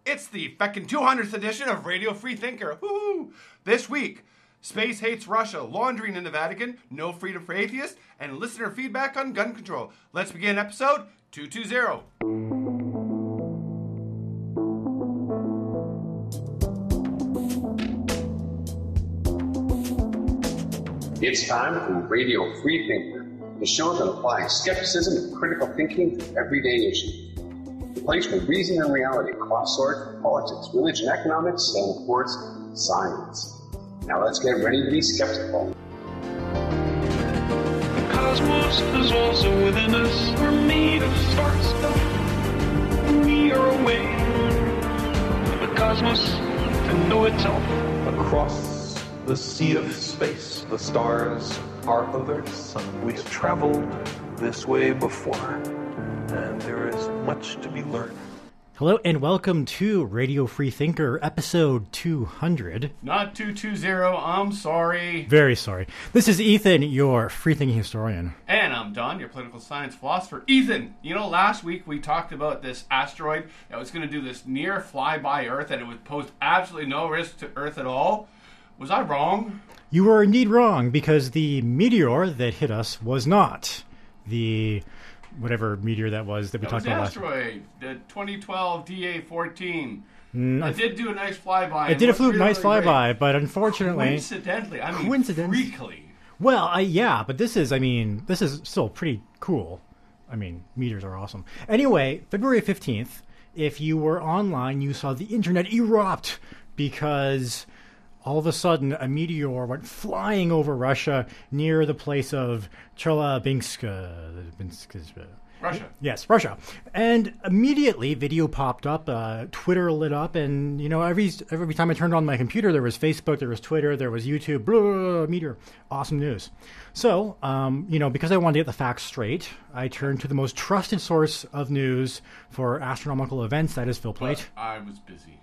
It's the feckin' 200th edition of Radio Free Thinker. Woo-hoo! This week, space hates Russia, laundering in the Vatican, no freedom for atheists, and listener feedback on gun control. Let's begin episode 220. It's time for Radio Free Thinker, the show that applies skepticism and critical thinking to everyday issues. The place where reason and reality cross swords with politics, religion, economics, and of course, science. Now let's get ready to be skeptical. The cosmos is also within us. We're made of stars. We are a way for the cosmos to know itself. Across the sea of space, the stars are of Earth's sun. We have traveled this way before, and there is much to be learned. Hello and welcome to Radio Free Thinker, episode 200. Not 220, I'm sorry. Very sorry. This is Ethan, your free-thinking historian. And I'm Don, your political science philosopher. Ethan, you know, last week we talked about this asteroid that was going to do this near flyby Earth and it would pose absolutely no risk to Earth at all. Was I wrong? You were indeed wrong, because the meteor that hit us was not the whatever meteor that was that we talked about last week. Asteroid, the 2012 DA-14. It did do a nice flyby. It did a nice flyby, but unfortunately... Coincidentally. Freakily. Well, yeah, but this is still pretty cool. I mean, meteors are awesome. Anyway, February 15th, if you were online, you saw the internet erupt because... all of a sudden, a meteor went flying over Russia near the place of Chelyabinsk. Russia. Yes, Russia. And immediately, video popped up, Twitter lit up, and, you know, every time I turned on my computer, there was Facebook, there was Twitter, there was YouTube, blah, meteor. Awesome news. So, you know, because I wanted to get the facts straight, I turned to the most trusted source of news for astronomical events, that is Phil Plait. But I was busy.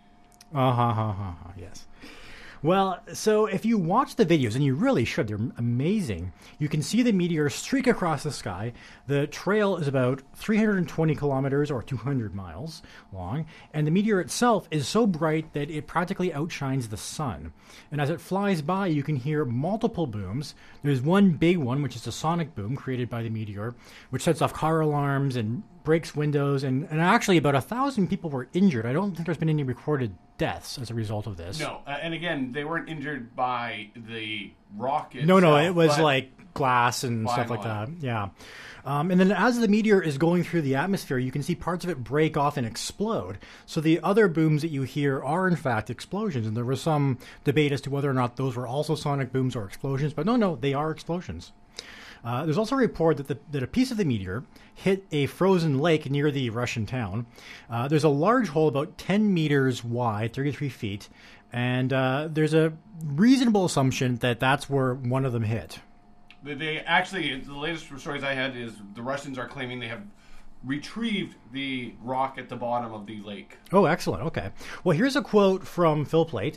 Yes. Well, so if you watch the videos, and you really should, they're amazing, you can see the meteor streak across the sky. The trail is about 320 kilometers or 200 miles long, and the meteor itself is so bright that it practically outshines the sun. And as it flies by, you can hear multiple booms. There's one big one, which is a sonic boom created by the meteor, which sets off car alarms and breaks windows, and actually about 1,000 people were injured. I don't think there's been any recorded deaths as a result of this. No, and again, they weren't injured by the rock itself. No, it was like glass and stuff like that. Yeah. And then as the meteor is going through the atmosphere, you can see parts of it break off and explode. So the other booms that you hear are, in fact, explosions. And there was some debate as to whether or not those were also sonic booms or explosions. But no, they are explosions. There's also a report that a piece of the meteor hit a frozen lake near the Russian town. There's a large hole about 10 meters wide, 33 feet, and there's a reasonable assumption that that's where one of them hit. They actually, the latest stories I had is the Russians are claiming they have retrieved the rock at the bottom of the lake. Oh, excellent. Okay. Well, here's a quote from Phil Plait.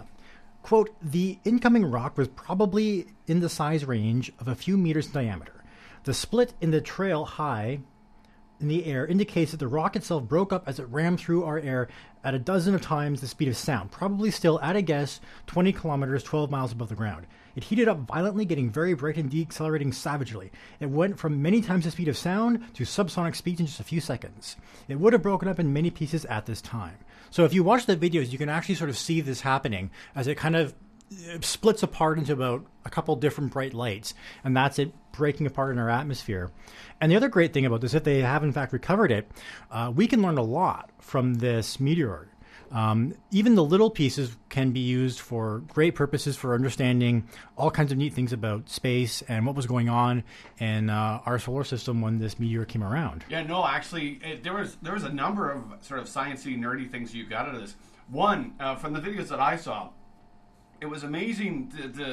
Quote, "The incoming rock was probably in the size range of a few meters in diameter. The split in the trail high in the air indicates that the rock itself broke up as it rammed through our air at a dozen of times the speed of sound, probably still, at a guess, 20 kilometers, 12 miles above the ground. It heated up violently, getting very bright and decelerating savagely. It went from many times the speed of sound to subsonic speeds in just a few seconds. It would have broken up in many pieces at this time." So if you watch the videos, you can actually sort of see this happening as it kind of splits apart into about a couple different bright lights, and that's it breaking apart in our atmosphere. And the other great thing about this, if they have in fact recovered it, we can learn a lot from this meteor. Even the little pieces can be used for great purposes for understanding all kinds of neat things about space and what was going on in our solar system when this meteor came around. Yeah, no, actually, there was a number of sort of sciencey, nerdy things you got out of this. One, from the videos that I saw, it was amazing.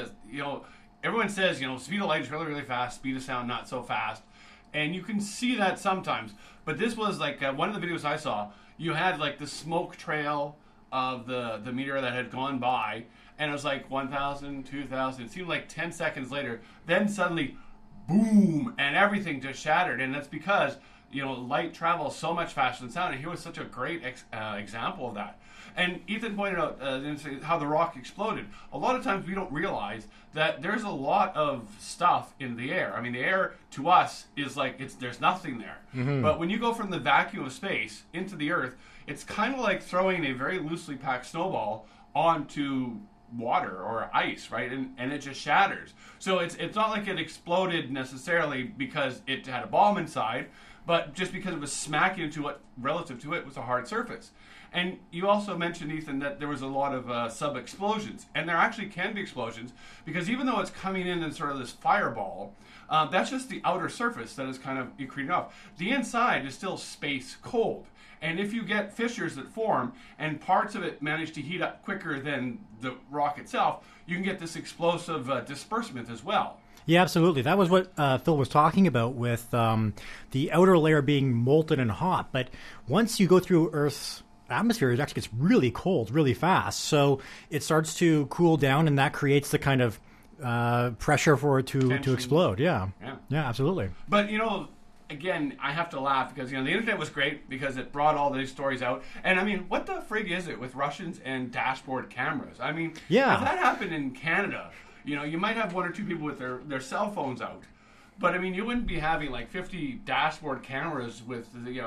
Everyone says, speed of light is really, really fast, speed of sound not so fast. And you can see that sometimes. But this was like one of the videos I saw. You had like the smoke trail of the meteor that had gone by. And it was like 1,000, 2,000. It seemed like 10 seconds later. Then suddenly, boom, and everything just shattered. And that's because light travels so much faster than sound, and he was such a great example of that. And Ethan pointed out how the rock exploded. A lot of times we don't realize that there's a lot of stuff in the air. I mean, the air to us is like there's nothing there. But when you go from the vacuum of space into the Earth, it's kind of like throwing a very loosely packed snowball onto water or ice, right? And it just shatters. So it's not like it exploded necessarily because it had a bomb inside, but just because it was smacking into what relative to it was a hard surface. And you also mentioned, Ethan, that there was a lot of sub-explosions. And there actually can be explosions, because even though it's coming in sort of this fireball, that's just the outer surface that is kind of accreting off. The inside is still space cold. And if you get fissures that form and parts of it manage to heat up quicker than the rock itself, you can get this explosive disbursement as well. Yeah, absolutely. That was what Phil was talking about with the outer layer being molten and hot. But once you go through Earth's atmosphere, it actually gets really cold really fast. So it starts to cool down, and that creates the kind of pressure for it to explode. Yeah, absolutely. But, again, I have to laugh because, the internet was great because it brought all these stories out. And, I mean, what the frig is it with Russians and dashboard cameras? I mean, if that happened in Canada, you might have one or two people with their cell phones out. But, I mean, you wouldn't be having, like, 50 dashboard cameras with,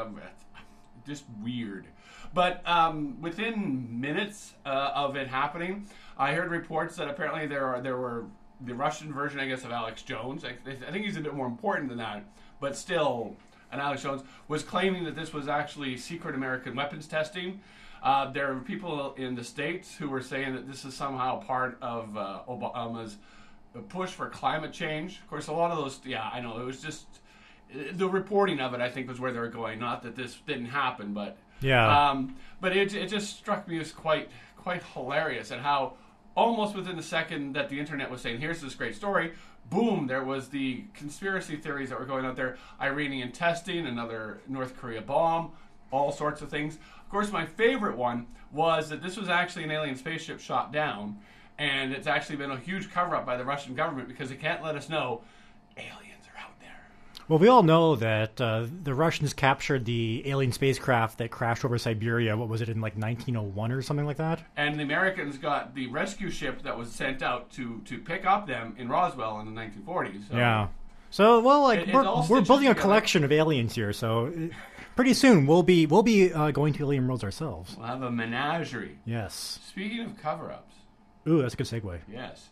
just weird. But within minutes of it happening, I heard reports that apparently there were the Russian version, I guess, of Alex Jones. I think he's a bit more important than that, but still, and Alex Jones was claiming that this was actually secret American weapons testing. There are people in the States who were saying that this is somehow part of Obama's push for climate change. Of course, a lot of those, I know, it was just the reporting of it, I think, was where they were going. Not that this didn't happen, but but it just struck me as quite hilarious, and how almost within the second that the internet was saying, here's this great story, boom, there was the conspiracy theories that were going out there, Iranian testing, another North Korea bomb, all sorts of things. Of course, my favorite one was that this was actually an alien spaceship shot down, and it's actually been a huge cover-up by the Russian government because it can't let us know aliens are out there. Well, we all know that the Russians captured the alien spacecraft that crashed over Siberia. What was it, in like 1901 or something like that? And the Americans got the rescue ship that was sent out to pick up them in Roswell in the 1940s. So yeah. So, well, we're building a collection of aliens here, so pretty soon we'll be going to alien worlds ourselves. We'll have a menagerie. Yes. Speaking of cover-ups. Ooh, that's a good segue. Yes.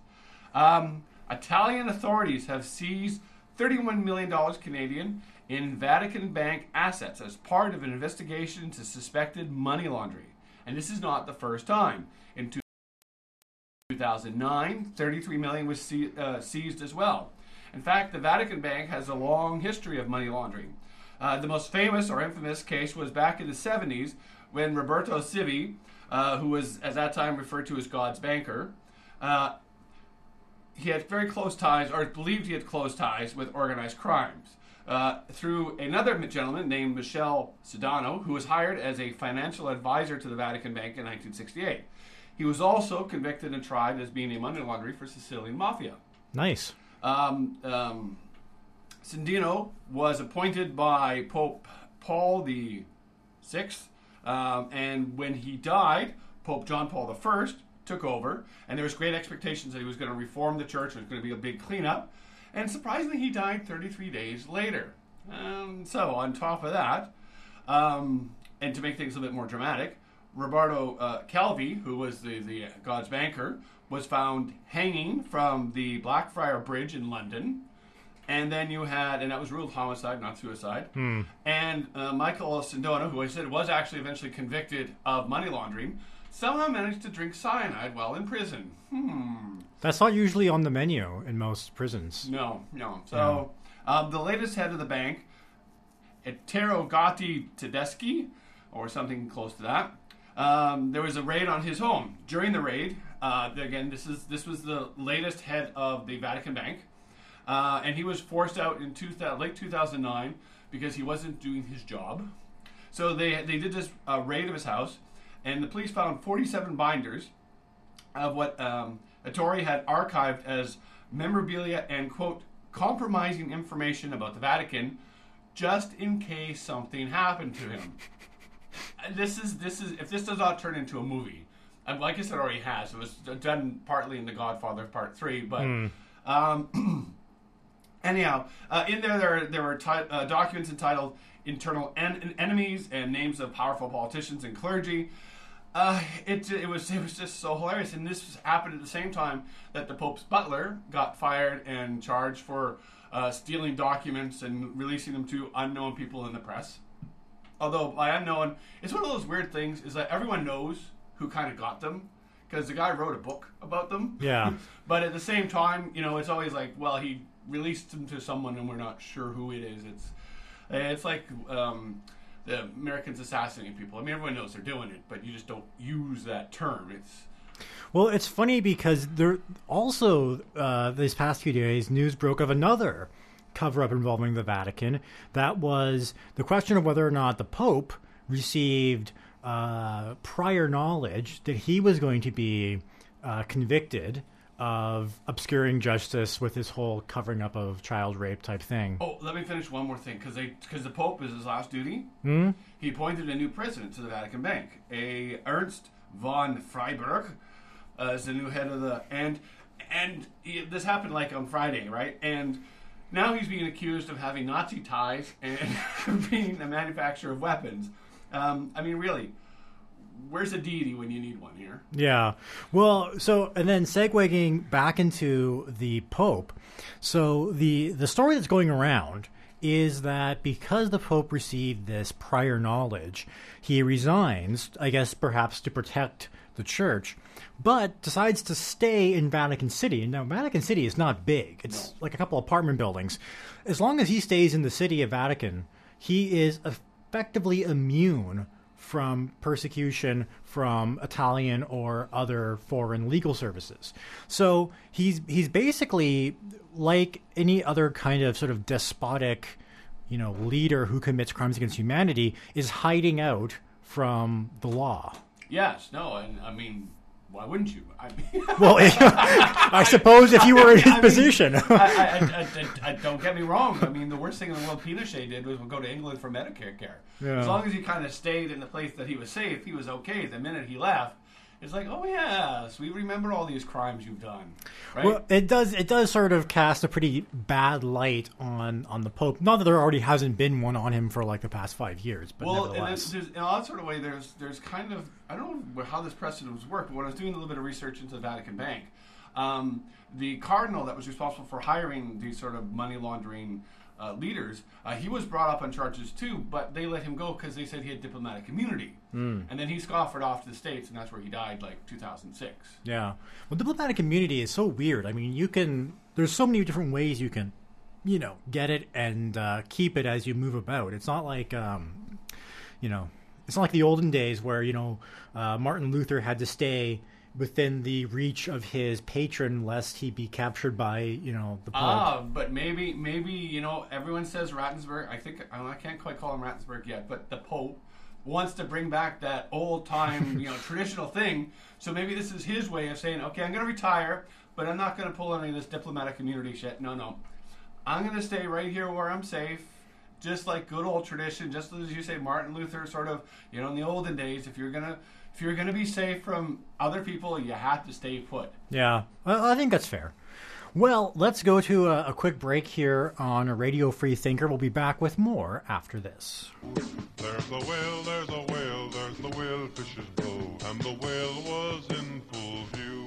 Italian authorities have seized $31 million Canadian in Vatican Bank assets as part of an investigation into suspected money laundering. And this is not the first time. In 2009, $33 million was seized as well. In fact, the Vatican Bank has a long history of money laundering. The most famous or infamous case was back in the 70s when Roberto Civi, who was at that time referred to as God's banker, he had very close ties, or believed he had close ties with organized crimes, through another gentleman named Michel Sedano, who was hired as a financial advisor to the Vatican Bank in 1968. He was also convicted and tried as being a money launderer for Sicilian mafia. Nice. Sedano was appointed by Pope Paul VI, and when he died, Pope John Paul I took over, and there was great expectations that he was going to reform the church. It was going to be a big cleanup, and surprisingly, he died 33 days later. So, on top of that, and to make things a bit more dramatic, Roberto Calvi, who was the God's banker, was found hanging from the Blackfriar Bridge in London. And then you had, and that was ruled homicide, not suicide. And Michael Sedano, who I said was actually eventually convicted of money laundering, somehow managed to drink cyanide while in prison. That's not usually on the menu in most prisons. No. So the latest head of the bank, Ettore Gotti Tedeschi, or something close to that, there was a raid on his home. During the raid, again, this was the latest head of the Vatican Bank, and he was forced out in late 2009 because he wasn't doing his job. So they did this raid of his house, and the police found 47 binders of what Ettore had archived as memorabilia and, quote, compromising information about the Vatican just in case something happened to him. This is if this does not turn into a movie, like I said, already has. It was done partly in The Godfather Part 3, but anyhow, in there were documents entitled "Internal Enemies" and names of powerful politicians and clergy. It was just so hilarious, and this happened at the same time that the Pope's butler got fired and charged for stealing documents and releasing them to unknown people in the press. Although by unknown, it's one of those weird things is that everyone knows who kind of got them because the guy wrote a book about them. Yeah. But at the same time, it's always like, well, he released them to someone and we're not sure who it is. It's like the Americans assassinating people. I mean, everyone knows they're doing it, but you just don't use that term. Well, it's funny because there also these past few days, news broke of another cover-up involving the Vatican. That was the question of whether or not the Pope received prior knowledge that he was going to be convicted of obscuring justice with this whole covering up of child rape type thing. Oh, let me finish one more thing, because the Pope is his last duty. He appointed a new president to the Vatican Bank, a Ernst von Freiberg, as the new head of the this happened like on Friday, right? And now he's being accused of having Nazi ties and being a manufacturer of weapons. I mean, really, where's the deity when you need one here? Yeah. Well, and then segueing back into the Pope. So the story that's going around is that because the Pope received this prior knowledge, he resigns, I guess perhaps to protect the church, but decides to stay in Vatican City. Now, Vatican City is not big. It's like a couple apartment buildings. As long as he stays in the city of Vatican, he is effectively immune from persecution from Italian or other foreign legal services. So he's basically like any other kind of sort of despotic, leader who commits crimes against humanity, is hiding out from the law. Yes, no, and I mean, why wouldn't you? Well, I suppose if you were in his position. I don't get me wrong. I mean, the worst thing in the world Pinochet did was go to England for Medicare care. Yeah. As long as he kind of stayed in the place that he was safe, he was okay. The minute he left, it's like, oh yes, we remember all these crimes you've done. Right? Well, it does sort of cast a pretty bad light on the Pope. Not that there already hasn't been one on him for like the past 5 years, but nevertheless. In a lot sort of way, there's kind of, I don't know how this precedent worked, but when I was doing a little bit of research into the Vatican Bank, the cardinal that was responsible for hiring these sort of money laundering leaders, he was brought up on charges too, but they let him go because they said he had diplomatic immunity. And then he scoffered off to the States, and that's where he died, like 2006. Yeah. Well, diplomatic immunity is so weird. I mean, there's so many different ways you can, get it and keep it as you move about. It's not like, it's not like the olden days where, Martin Luther had to stay within the reach of his patron lest he be captured by, the Pope. But maybe, everyone says Ratzinger. I can't quite call him Ratzinger yet, but the Pope wants to bring back that old-time, traditional thing. So maybe this is his way of saying, okay, I'm going to retire, but I'm not going to pull any of this diplomatic immunity shit. No. I'm going to stay right here where I'm safe, just like good old tradition, just as you say, Martin Luther sort of, in the olden days, if you're going to be safe from other people, you have to stay put. Yeah, well, I think that's fair. Well, let's go to a quick break here on Radio Free Thinker. We'll be back with more after this. There's a whale, there's a whale, there's the whale fish's bow, and the whale was in full view.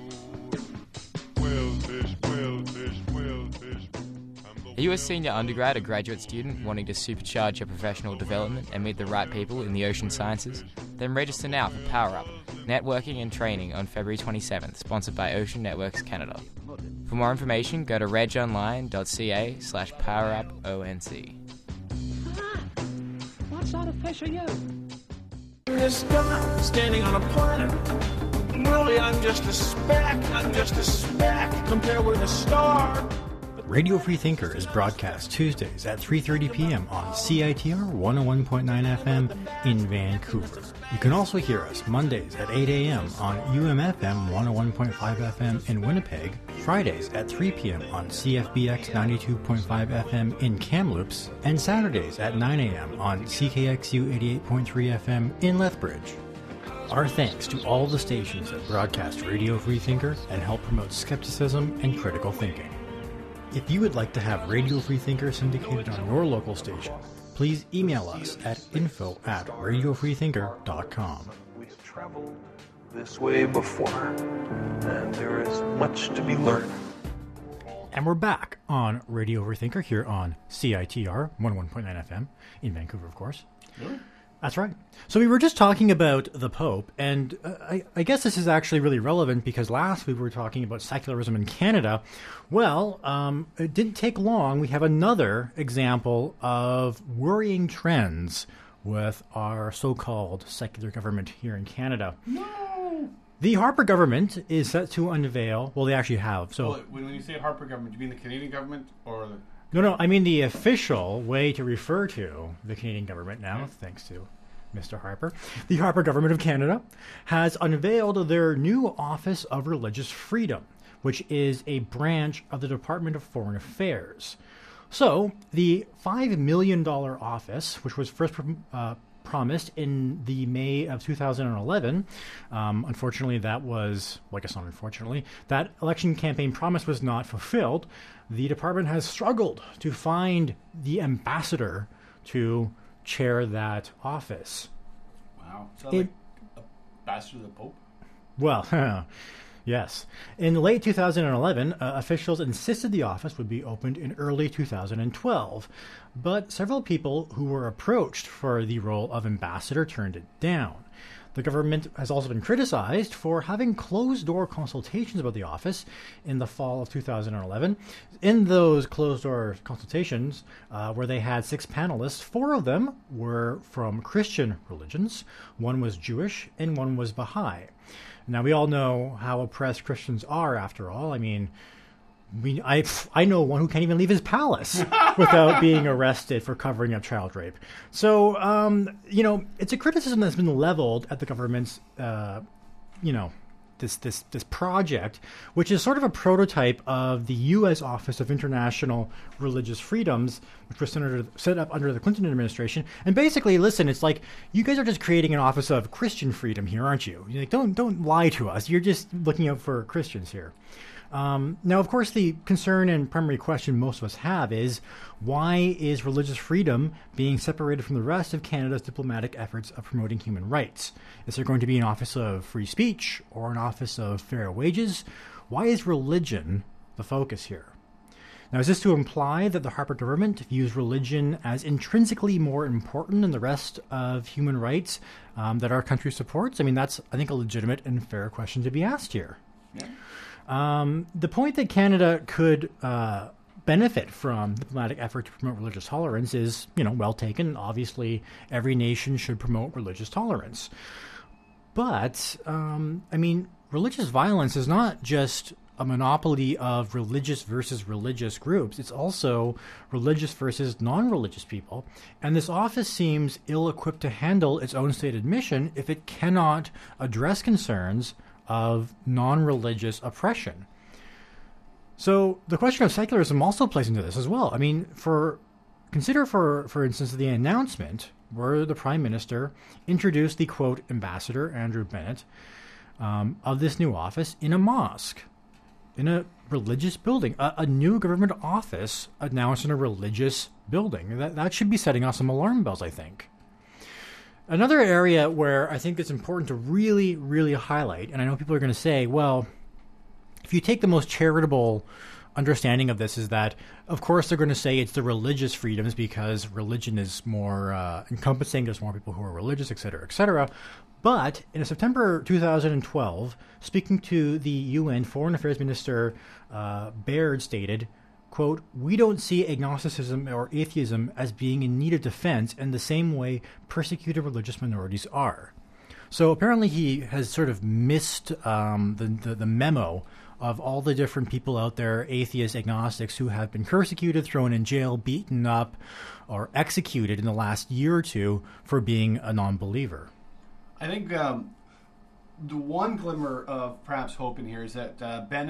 Whale fish, whale fish, whale fish. Are you a senior undergrad or graduate student wanting to supercharge your professional development and meet the right people in the ocean sciences? Then register now for Power Up, networking and training on February 27th, sponsored by Ocean Networks Canada. For more information, go to regonline.ca/poweruponc. What sort of fish are you? In the sky, standing on a planet. Really, I'm just a speck compared with a star. Radio Free Thinker is broadcast Tuesdays at 3:30 p.m. on CITR 101.9 FM in Vancouver. You can also hear us Mondays at 8 a.m. on UMFM 101.5 FM in Winnipeg Fridays at 3 p.m. on CFBX 92.5 FM in Kamloops, and Saturdays at 9 a.m. on CKXU 88.3 FM in Lethbridge. Our thanks to all the stations that broadcast Radio Freethinker and help promote skepticism and critical thinking. If you would like to have Radio Freethinker syndicated on your local station, please email us at info@radiofreethinker.com. We've traveled this way before, and there is much to be learned. And we're back on Radio Freethinker here on CITR 101.9 FM in Vancouver, of course. Really? That's right. So we were just talking about the Pope, and I guess this is actually really relevant because last week we were talking about secularism in Canada. Well, it didn't take long. We have another example of worrying trends with our so-called secular government here in Canada. No. The Harper government is set to unveil, well, they actually have. So Well, when you say Harper government, do you mean the Canadian government or the... No, I mean the official way to refer to the Canadian government now, thanks to Mr. Harper. The Harper government of Canada has unveiled their new Office of Religious Freedom, which is a branch of the Department of Foreign Affairs. So, the $5 million office, which was first promised in the May of 2011, unfortunately that was, well, I guess not unfortunately, that election campaign promise was not fulfilled. The department has struggled to find the ambassador to chair that office. Wow. Sounds like ambassador to the Pope? Well, yes. In late 2011, officials insisted the office would be opened in early 2012, but several people who were approached for the role of ambassador turned it down. The government has also been criticized for having closed-door consultations about the office in the fall of 2011. In those closed-door consultations, where they had 6 panelists, 4 of them were from Christian religions, 1 was Jewish, and 1 was Baha'i. Now, we all know how oppressed Christians are, after all. I mean, I know one who can't even leave his palace without being arrested for covering up child rape. So, it's a criticism that's been leveled at the government's, this project, which is sort of a prototype of the U.S. Office of International Religious Freedoms, which was set up under the Clinton administration. And basically, listen, it's like, you guys are just creating an office of Christian freedom here, aren't you? You're like, don't lie to us. You're just looking out for Christians here. Now, of course, the concern and primary question most of us have is, why is religious freedom being separated from the rest of Canada's diplomatic efforts of promoting human rights? Is there going to be an office of free speech or an office of fair wages? Why is religion the focus here? Now, is this to imply that the Harper government views religion as intrinsically more important than the rest of human rights that our country supports? I mean, that's, I think, a legitimate and fair question to be asked here. Yeah. The point that Canada could benefit from diplomatic effort to promote religious tolerance is, well taken. Obviously, every nation should promote religious tolerance. But, religious violence is not just a monopoly of religious versus religious groups. It's also religious versus non-religious people. And this office seems ill-equipped to handle its own stated mission if it cannot address concerns of non-religious oppression. So the question of secularism also plays into this as well. I mean, consider for instance, the announcement where the Prime Minister introduced the, quote, Ambassador Andrew Bennett of this new office in a mosque, in a religious building, a new government office announced in a religious building. That should be setting off some alarm bells, I think. Another area where I think it's important to really, really highlight, and I know people are going to say, well, if you take the most charitable understanding of this, is that, of course, they're going to say it's the religious freedoms because religion is more encompassing, there's more people who are religious, et cetera, et cetera. But in September 2012, speaking to the UN Foreign Affairs Minister, Baird stated, quote, "We don't see agnosticism or atheism as being in need of defense in the same way persecuted religious minorities are." So apparently he has sort of missed the memo of all the different people out there, atheists, agnostics, who have been persecuted, thrown in jail, beaten up, or executed in the last year or two for being a non-believer. I think the one glimmer of perhaps hope in here is that Bennett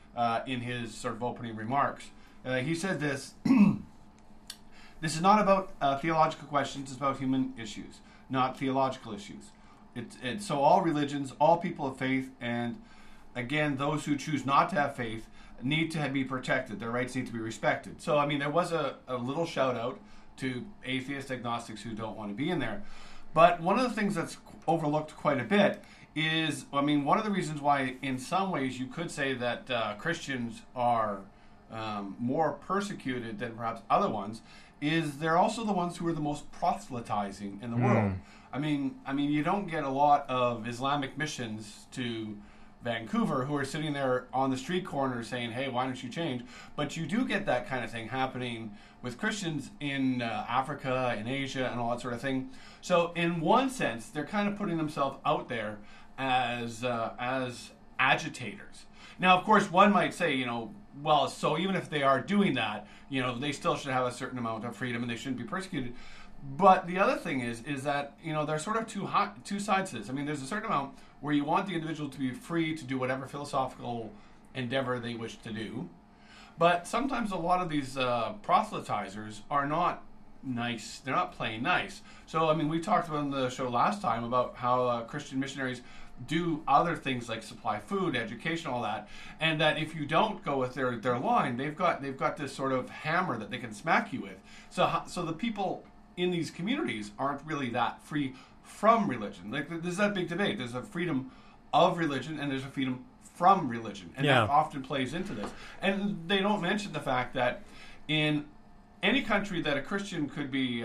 in his sort of opening remarks. He said this. This is not about theological questions. It's about human issues, not theological issues. So all religions, all people of faith, and again, those who choose not to have faith need to be protected. Their rights need to be respected. So, I mean, there was a little shout out to atheist agnostics who don't want to be in there. But one of the things that's overlooked quite a bit is, I mean, one of the reasons why in some ways you could say that Christians are more persecuted than perhaps other ones is they're also the ones who are the most proselytizing in the world. I mean, you don't get a lot of Islamic missions to Vancouver who are sitting there on the street corner saying, hey, why don't you change? But you do get that kind of thing happening with Christians in Africa, in Asia, and all that sort of thing. So in one sense, they're kind of putting themselves out there as agitators. Now, of course, one might say, well, so even if they are doing that, they still should have a certain amount of freedom and they shouldn't be persecuted. But the other thing is that, there's sort of two sides to this. I mean, there's a certain amount where you want the individual to be free to do whatever philosophical endeavor they wish to do. But sometimes a lot of these proselytizers are not nice. They're not playing nice. So, I mean, we talked about on the show last time about how Christian missionaries do other things like supply food, education, all that, and that if you don't go with their line, they've got this sort of hammer that they can smack you with. So the people in these communities aren't really that free from religion. Like, there's that big debate. There's a freedom of religion and there's a freedom from religion, and that often plays into this. And they don't mention the fact that in any country that a Christian could be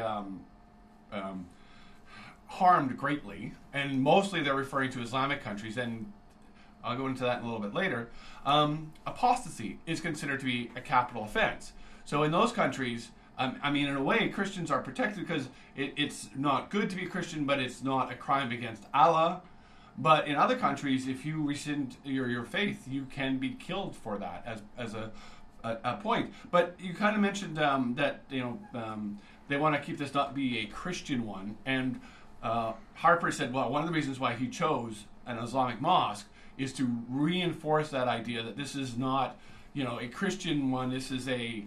harmed greatly, and mostly they're referring to Islamic countries, and I'll go into that in a little bit later, apostasy is considered to be a capital offense. So in those countries, I mean, in a way, Christians are protected because it's not good to be a Christian, but it's not a crime against Allah. But in other countries, if you rescind your faith, you can be killed for that as a point. But you kind of mentioned that they want to keep this not be a Christian one, and Harper said, well, one of the reasons why he chose an Islamic mosque is to reinforce that idea that this is not, a Christian one. This is a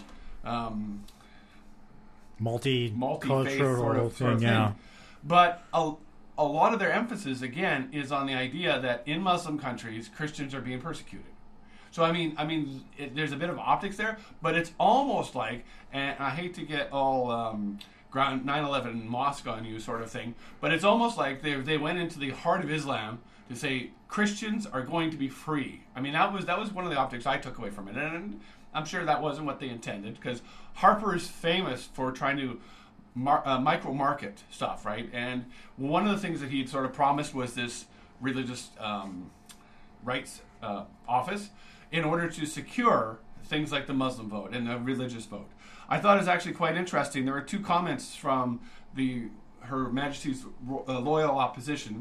multi-faith sort of thing. Yeah. But a lot of their emphasis, again, is on the idea that in Muslim countries, Christians are being persecuted. So, I mean, there's a bit of optics there, but it's almost like, and I hate to get all 9/11 mosque on you sort of thing, but it's almost like they went into the heart of Islam to say Christians are going to be free. I mean, that was one of the optics I took away from it, and I'm sure that wasn't what they intended, because Harper is famous for trying to micro-market stuff, right? And one of the things that he'd sort of promised was this religious rights office in order to secure things like the Muslim vote and the religious vote. I thought it was actually quite interesting. There were two comments from Her Majesty's loyal opposition.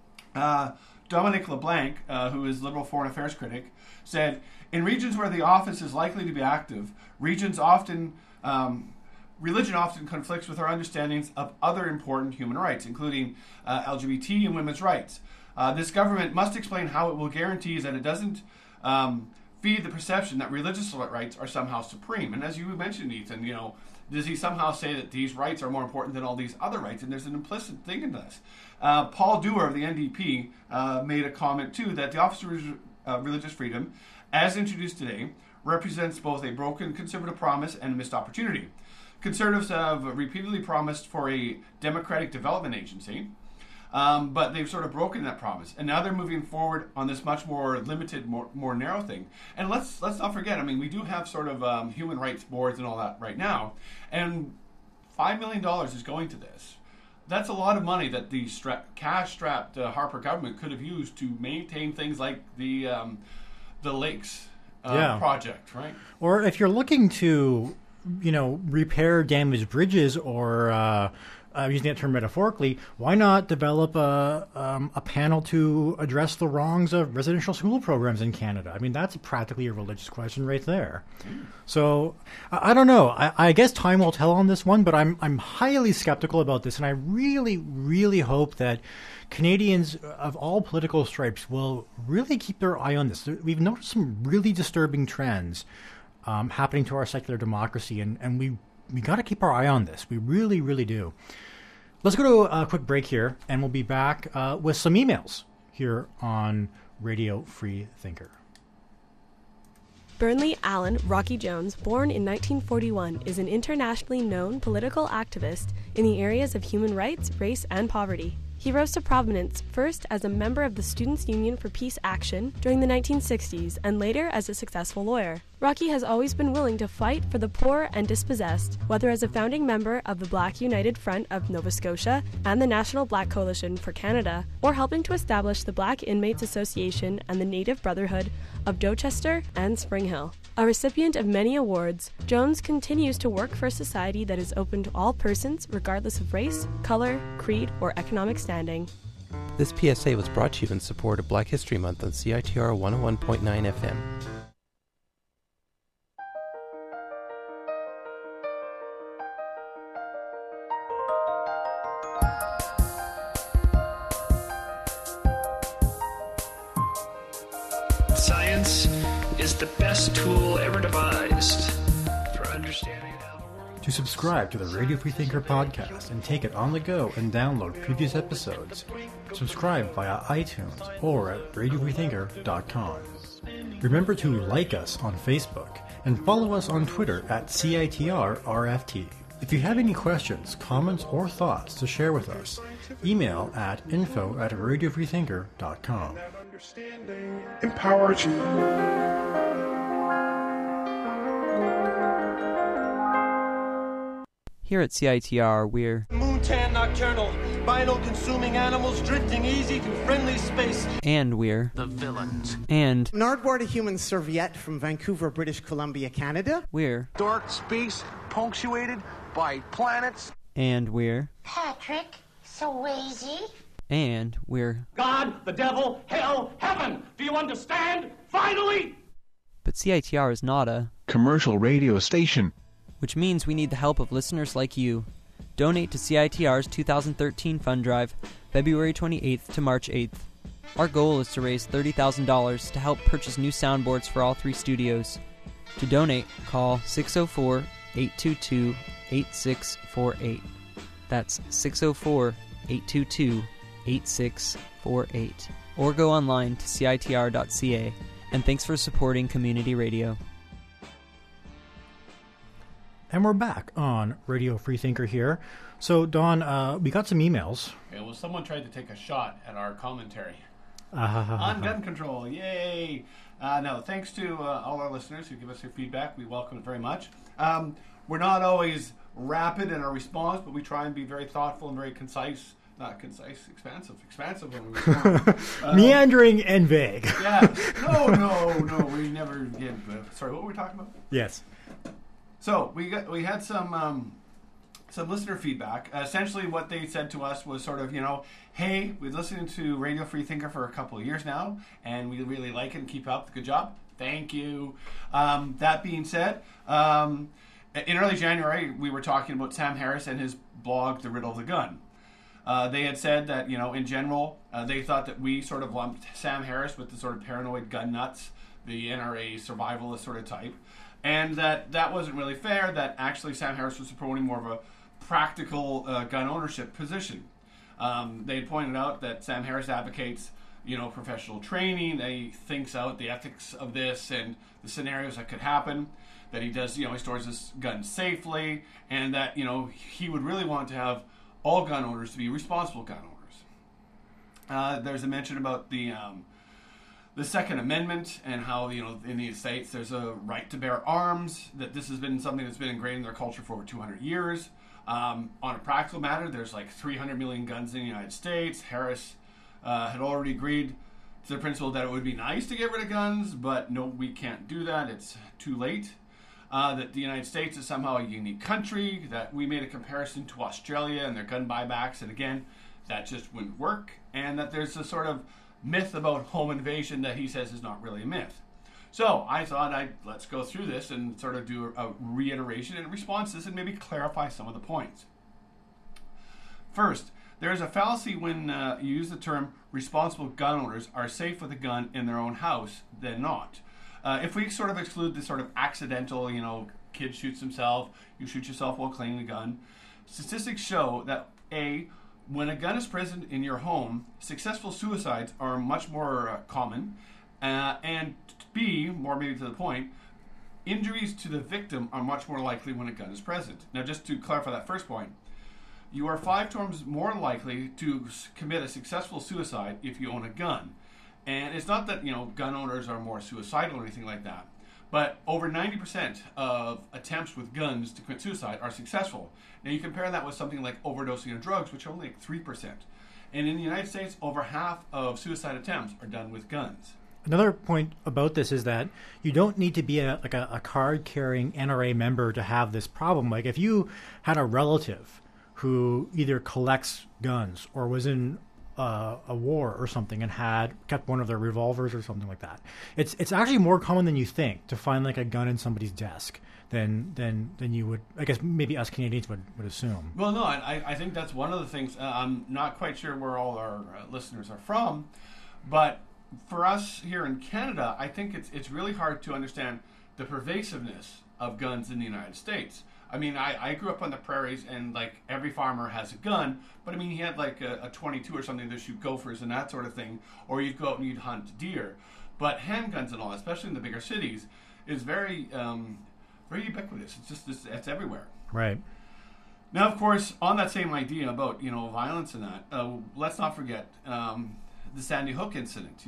Dominic LeBlanc, who is Liberal Foreign Affairs critic, said, in regions where the office is likely to be active, religion often conflicts with our understandings of other important human rights, including LGBT and women's rights. This government must explain how it will guarantee that it doesn't feed the perception that religious rights are somehow supreme. And as you mentioned, Ethan, does he somehow say that these rights are more important than all these other rights? And there's an implicit thing in this. Paul Dewar of the NDP made a comment, too, that the Office of Religious Freedom, as introduced today, represents both a broken conservative promise and a missed opportunity. Conservatives have repeatedly promised for a democratic development agency, but they've sort of broken that promise. And now they're moving forward on this much more limited, more narrow thing. And let's not forget, I mean, we do have sort of human rights boards and all that right now. And $5 million is going to this. That's a lot of money that the cash-strapped Harper government could have used to maintain things like the lakes project, right? Or if you're looking to, repair damaged bridges or using that term metaphorically, why not develop a panel to address the wrongs of residential school programs in Canada? I mean, that's practically a religious question right there. So I don't know. I guess time will tell on this one, but I'm highly skeptical about this, and I really, really hope that Canadians of all political stripes will really keep their eye on this. We've noticed some really disturbing trends happening to our secular democracy, and we got to keep our eye on this. We really, really do. Let's go to a quick break here, and we'll be back with some emails here on Radio Free Thinker. Burnley Allen Rocky Jones, born in 1941, is an internationally known political activist in the areas of human rights, race, and poverty. He rose to prominence first as a member of the Students' Union for Peace Action during the 1960s and later as a successful lawyer. Rocky has always been willing to fight for the poor and dispossessed, whether as a founding member of the Black United Front of Nova Scotia and the National Black Coalition for Canada, or helping to establish the Black Inmates Association and the Native Brotherhood of Dorchester and Spring Hill. A recipient of many awards, Jones continues to work for a society that is open to all persons regardless of race, color, creed, or economic standing. This PSA was brought to you in support of Black History Month on CITR 101.9 FM. Science is the best tool ever devised for understanding how the world... To subscribe to the Radio Free Thinker podcast and take it on the go and download previous episodes, subscribe via iTunes or at radiofreethinker.com. Remember to like us on Facebook and follow us on Twitter at CITRRFT. If you have any questions, comments, or thoughts to share with us, email at info@radiofreethinker.com. Understanding empowers you. Here at CITR, we're Moontan Nocturnal, vinyl-consuming animals drifting easy through friendly space. And we're The Villains. And Nardwar, the Human Serviette from Vancouver, British Columbia, Canada. We're Dark space punctuated by planets. And we're Patrick Swayze. And we're God, the devil, hell, heaven. Do you understand? Finally! But CITR is not a commercial radio station, which means we need the help of listeners like you. Donate to CITR's 2013 fund drive, February 28th to March 8th. Our goal is to raise $30,000 to help purchase new soundboards for all 3 studios. To donate, call 604-822-8648. That's 604-822-8648. Or go online to CITR.ca. And thanks for supporting community radio. And we're back on Radio Free Thinker here. So, Don, we got some emails. Okay, well, someone tried to take a shot at our commentary on gun control. Yay! No, thanks to all our listeners who give us their feedback. We welcome it very much. We're not always rapid in our response, but we try and be very thoughtful and very concise. Not concise, expansive when we respond. Meandering and vague. Yeah. No, we never get... sorry, what were we talking about? Yes. So we had some listener feedback. Essentially, what they said to us was sort of, hey, we've listened to Radio Free Thinker for a couple of years now, and we really like it and keep up. Good job. Thank you. That being said, in early January, we were talking about Sam Harris and his blog, The Riddle of the Gun. They had said that, in general, they thought that we sort of lumped Sam Harris with the sort of paranoid gun nuts, the NRA survivalist sort of type. And that wasn't really fair, that actually Sam Harris was supporting more of a practical gun ownership position. They pointed out that Sam Harris advocates, professional training, that he thinks out the ethics of this and the scenarios that could happen, that he does, he stores his guns safely, and that, he would really want to have all gun owners to be responsible gun owners. There's a mention about the Second Amendment and how, in the States there's a right to bear arms, that this has been something that's been ingrained in their culture for over 200 years. On a practical matter, there's like 300 million guns in the United States. Harris had already agreed to the principle that it would be nice to get rid of guns, but no, we can't do that. It's too late. that the United States is somehow a unique country, that we made a comparison to Australia and their gun buybacks, and again, that just wouldn't work, and that there's a sort of myth about home invasion that he says is not really a myth. So I thought let's go through this and sort of do a reiteration and responses and maybe clarify some of the points. First, there is a fallacy when you use the term responsible gun owners are safe with a gun in their own house than not. If we sort of exclude the sort of accidental, kid shoots himself, you shoot yourself while cleaning a gun, statistics show that when a gun is present in your home, successful suicides are much more common, and B, more maybe to the point, injuries to the victim are much more likely when a gun is present. Now, just to clarify that first point, you are 5 times more likely to commit a successful suicide if you own a gun. And it's not that, gun owners are more suicidal or anything like that, but over 90% of attempts with guns to commit suicide are successful. Now, you compare that with something like overdosing on drugs, which are only like 3%. And in the United States, over half of suicide attempts are done with guns. Another point about this is that you don't need to be a card-carrying NRA member to have this problem. Like if you had a relative who either collects guns or was in a war or something and had kept one of their revolvers or something like that, it's actually more common than you think to find like a gun in somebody's desk than you would, I guess, maybe us Canadians would assume. Well, no, I think that's one of the things. I'm not quite sure where all our listeners are from, but for us here in Canada, I think it's really hard to understand the pervasiveness of guns in the United States. I mean, I grew up on the prairies, and like every farmer has a gun, but I mean, he had like a 22 or something to shoot gophers and that sort of thing, or you'd go out and you'd hunt deer. But handguns and all, especially in the bigger cities, is very, very ubiquitous. It's everywhere. Right. Now, of course, on that same idea about violence and that, let's not forget the Sandy Hook incident.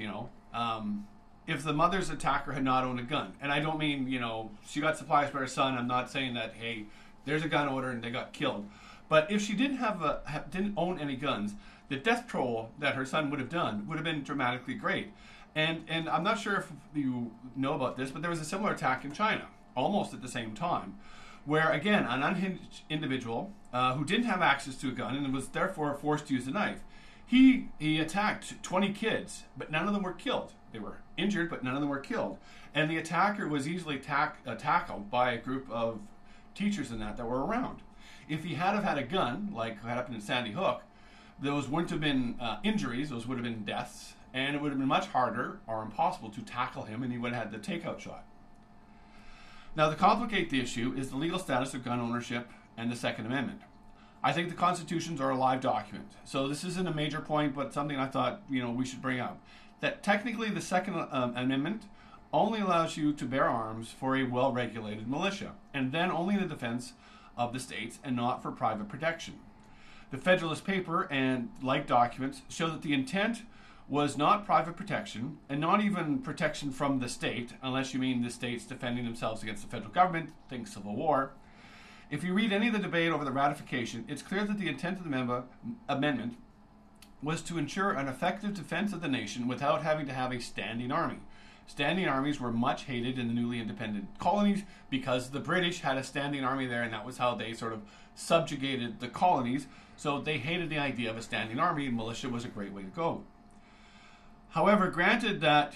If the mother's attacker had not owned a gun, and I don't mean, she got supplies for her son. I'm not saying that, hey, there's a gun owner and they got killed. But if she didn't didn't own any guns, the death toll that her son would have done would have been dramatically great. And I'm not sure if you know about this, but there was a similar attack in China, almost at the same time, where, again, an unhinged individual who didn't have access to a gun and was therefore forced to use a knife, he attacked 20 kids, but none of them were killed. They were injured, but none of them were killed. And the attacker was easily tackled by a group of teachers and that were around. If he had have had a gun, like what happened in Sandy Hook, those wouldn't have been injuries, those would have been deaths, and it would have been much harder or impossible to tackle him, and he would have had the takeout shot. Now, to complicate the issue is the legal status of gun ownership and the Second Amendment. I think the constitutions are a live document. So this isn't a major point, but something I thought we should bring up. That technically the Second Amendment only allows you to bear arms for a well-regulated militia, and then only in the defense of the states and not for private protection. The Federalist Paper and like documents show that the intent was not private protection, and not even protection from the state, unless you mean the states defending themselves against the federal government, think Civil War. If you read any of the debate over the ratification, it's clear that the intent of the amendment was to ensure an effective defense of the nation without having to have a standing army. Standing armies were much hated in the newly independent colonies because the British had a standing army there, and that was how they sort of subjugated the colonies. So they hated the idea of a standing army, and militia was a great way to go. However, granted that,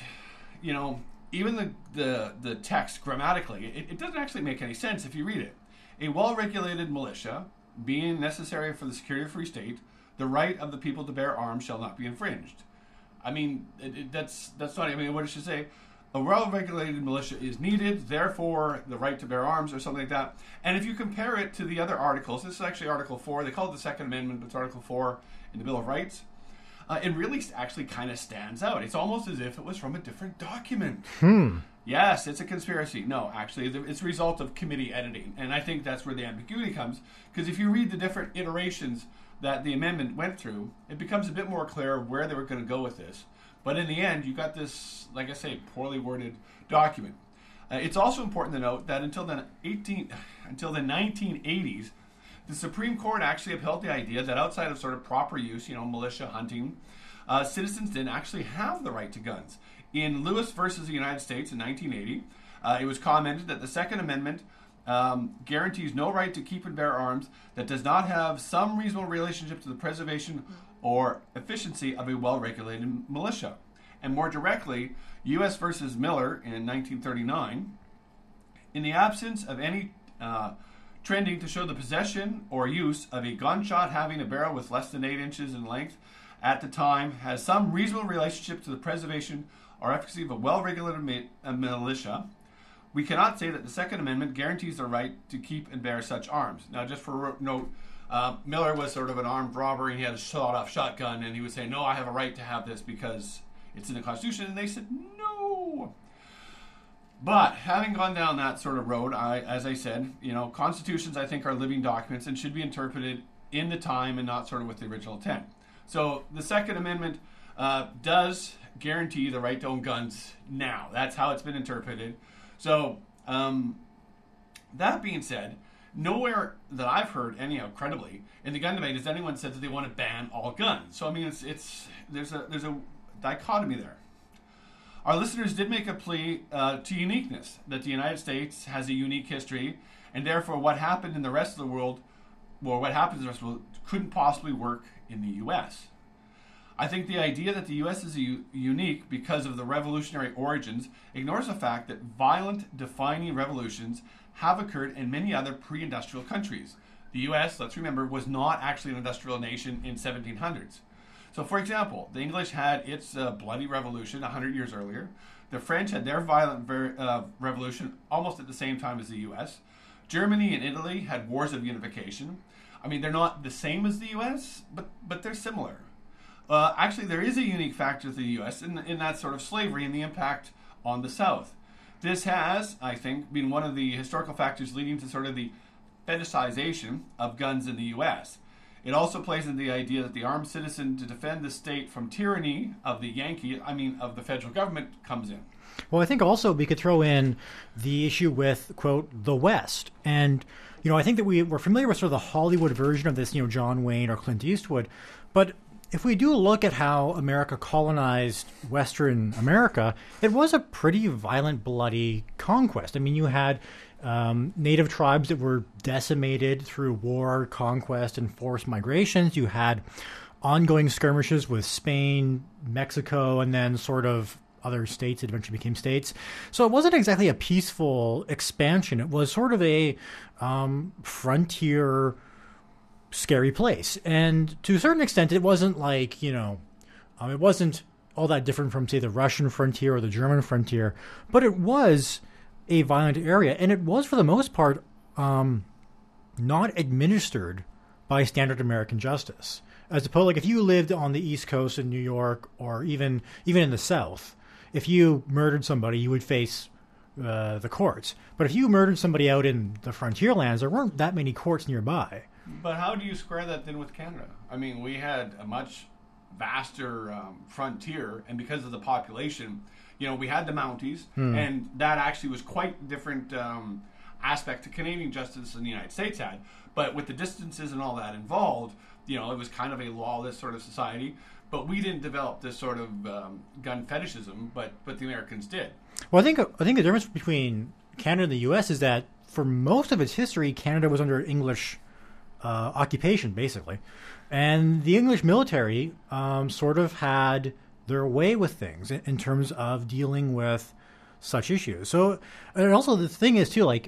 even the text grammatically, it doesn't actually make any sense if you read it. A well-regulated militia, being necessary for the security of a free state, the right of the people to bear arms shall not be infringed. I mean, that's not, what it should say. A well-regulated militia is needed, therefore the right to bear arms or something like that. And if you compare it to the other articles, this is actually Article 4, they call it the Second Amendment, but it's Article 4 in the Bill of Rights. It really actually kind of stands out. It's almost as if it was from a different document. Yes, it's a conspiracy. No, actually, it's a result of committee editing. And I think that's where the ambiguity comes. Because if you read the different iterations that the amendment went through, it becomes a bit more clear where they were going to go with this. But in the end, you got this, like I say, poorly worded document. It's also important to note that until the 1980s, the Supreme Court actually upheld the idea that outside of sort of proper use, militia hunting, citizens didn't actually have the right to guns. In Lewis versus the United States in 1980, It was commented that the Second Amendment guarantees no right to keep and bear arms that does not have some reasonable relationship to the preservation or efficiency of a well-regulated militia. And more directly, U.S. versus Miller in 1939, in the absence of any trending to show the possession or use of a gunshot having a barrel with less than 8 inches in length at the time has some reasonable relationship to the preservation or efficacy of a well-regulated militia, we cannot say that the Second Amendment guarantees the right to keep and bear such arms. Now, just for note, Miller was sort of an armed robber, and he had a sawed-off shotgun, and he would say, no, I have a right to have this because it's in the Constitution, and they said, no. But having gone down that sort of road, as I said, constitutions, I think, are living documents and should be interpreted in the time and not sort of with the original intent. So the Second Amendment does guarantee the right to own guns now. That's how it's been interpreted. So that being said, nowhere that I've heard, anyhow, credibly, in the gun debate has anyone said that they want to ban all guns. So I mean, there's a dichotomy there. Our listeners did make a plea to uniqueness, that the United States has a unique history, and therefore what happened in the rest of the world, or what happens in the rest of the world, couldn't possibly work in the U.S. I think the idea that the U.S. is unique because of the revolutionary origins ignores the fact that violent, defining revolutions have occurred in many other pre-industrial countries. The U.S., let's remember, was not actually an industrial nation in 1700s. So, for example, the English had its bloody revolution 100 years earlier. The French had their violent revolution almost at the same time as the U.S. Germany and Italy had wars of unification. I mean, they're not the same as the U.S., but they're similar. Actually, there is a unique factor to the U.S. in that sort of slavery and the impact on the South. This has, I think, been one of the historical factors leading to sort of the fetishization of guns in the U.S. It also plays into the idea that the armed citizen to defend the state from tyranny of the federal government comes in. Well, I think also we could throw in the issue with, quote, the West. And, I think that we're familiar with sort of the Hollywood version of this, John Wayne or Clint Eastwood. But if we do look at how America colonized Western America, it was a pretty violent, bloody conquest. I mean, you had native tribes that were decimated through war, conquest, and forced migrations. You had ongoing skirmishes with Spain, Mexico, and then sort of other states that eventually became states. So it wasn't exactly a peaceful expansion. It was sort of a frontier, scary place. And to a certain extent, it wasn't like, it wasn't all that different from, say, the Russian frontier or the German frontier, but it was a violent area, and it was, for the most part, not administered by standard American justice. As opposed, like if you lived on the East Coast in New York, or even in the South, if you murdered somebody, you would face the courts. But if you murdered somebody out in the frontier lands, there weren't that many courts nearby. But how do you square that then with Canada? I mean, we had a much vaster frontier, and because of the population, we had the Mounties, and that actually was quite different aspect to Canadian justice than the United States had. But with the distances and all that involved, it was kind of a lawless sort of society. But we didn't develop this sort of gun fetishism, but the Americans did. Well, I think the difference between Canada and the U.S. is that for most of its history, Canada was under English occupation, basically. And the English military sort of had their way with things in terms of dealing with such issues. So, and also the thing is, too, like,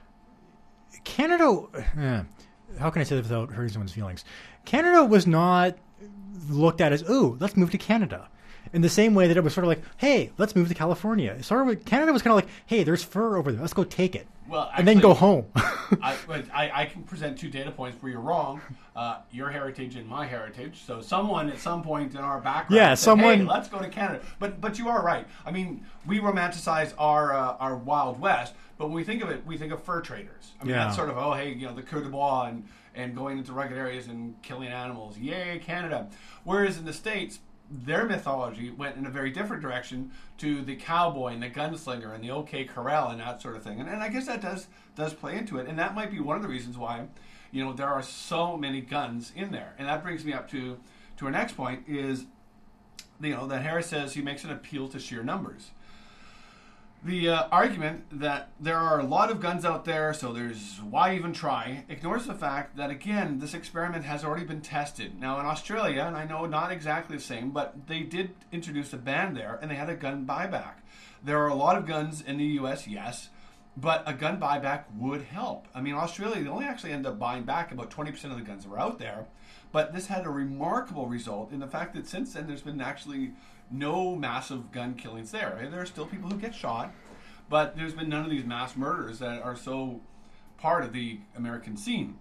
Canada, how can I say this without hurting someone's feelings? Canada was not looked at as, ooh, let's move to Canada. In the same way that it was sort of like, hey, let's move to California. Canada was kind of like, hey, there's fur over there. Let's go take it. Well, actually, and then go home. I can present 2 data points where you're wrong. Your heritage and my heritage. So someone at some point in our background said, hey, let's go to Canada. But you are right. I mean, we romanticize our Wild West, but when we think of it, we think of fur traders. I mean, that's sort of, the Coeur de Bois and going into rugged areas and killing animals. Yay, Canada. Whereas in the States, their mythology went in a very different direction to the cowboy and the gunslinger and the OK Corral and that sort of thing. And I guess that does play into it. And that might be one of the reasons why, there are so many guns in there. And that brings me up to our next point is, that Harris says he makes an appeal to sheer numbers. The argument that there are a lot of guns out there, so there's why even try, ignores the fact that, again, this experiment has already been tested. Now, in Australia, and I know not exactly the same, but they did introduce a ban there, and they had a gun buyback. There are a lot of guns in the U.S., yes, but a gun buyback would help. I mean, Australia, they only actually ended up buying back about 20% of the guns that were out there, but this had a remarkable result in the fact that since then there's been actually no massive gun killings there. And there are still people who get shot, but there's been none of these mass murders that are so part of the American scene.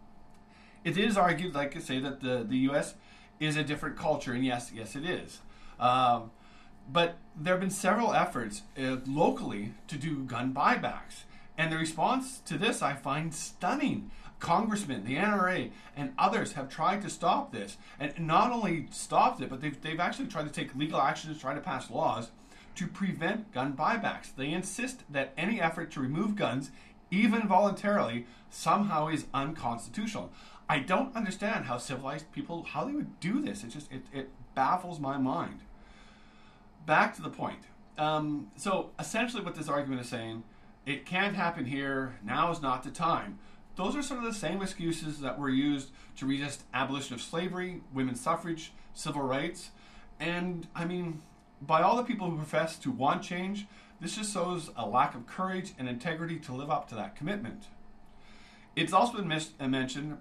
It is argued, like I say, that the U.S. is a different culture, and yes, it is. But there have been several efforts locally to do gun buybacks, and the response to this I find stunning. Congressmen, the NRA, and others have tried to stop this, and not only stopped it, but they've actually tried to take legal actions, trying to pass laws to prevent gun buybacks. They insist that any effort to remove guns, even voluntarily, somehow is unconstitutional. I don't understand how civilized people, how they would do this. It baffles my mind. Back to the point. So essentially what this argument is saying, it can't happen here, now is not the time. Those are sort of the same excuses that were used to resist abolition of slavery, women's suffrage, civil rights. And, I mean, by all the people who profess to want change, this just shows a lack of courage and integrity to live up to that commitment. It's also been mentioned